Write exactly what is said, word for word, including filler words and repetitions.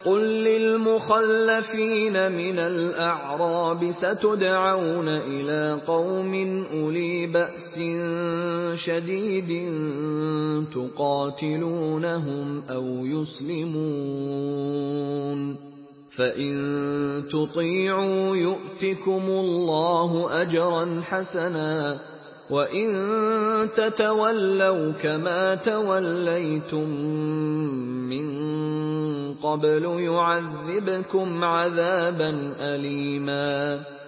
قُل لِّلْمُخَلَّفِينَ مِنَ الْأَعْرَابِ سَتُدْعَوْنَ إِلَىٰ قَوْمٍ أُولِي بَأْسٍ شَدِيدٍ تُقَاتِلُونَهُمْ أَوْ يُسْلِمُونَ ۖ فَإِن تُطِيعُوا يُؤْتِكُمُ اللَّهُ أَجْرًا حَسَنًا ۖ وَإِن تَتَوَلَّوْا كَمَا تَوَلَّيْتُم مِّن قَبْلُ يُعَذِّبْكُمْ عَذَابًا أَلِيمًا